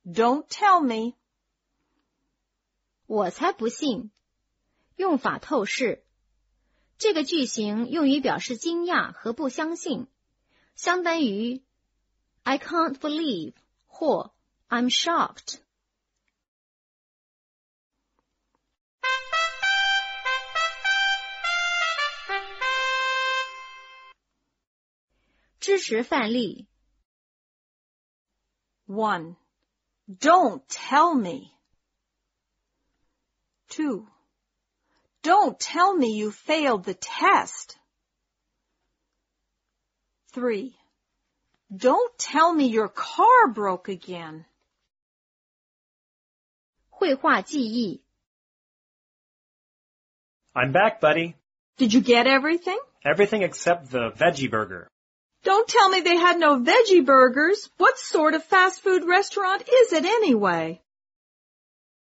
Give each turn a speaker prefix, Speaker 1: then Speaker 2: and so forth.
Speaker 1: Don't tell me.
Speaker 2: 我才不信。用法透视。这个句型用于表示惊讶和不相信，相当于 I can't believe 或 I'm shocked。支持范例
Speaker 1: 1. Don't tell me. 2. Don't tell me you failed the test. 3. Don't tell me your car broke again.
Speaker 2: 绘画记忆
Speaker 3: I'm back, buddy.
Speaker 1: Did you get everything?
Speaker 3: Everything except the veggie burger.
Speaker 1: Don't tell me they had no veggie burgers. What sort of fast food restaurant is it anyway?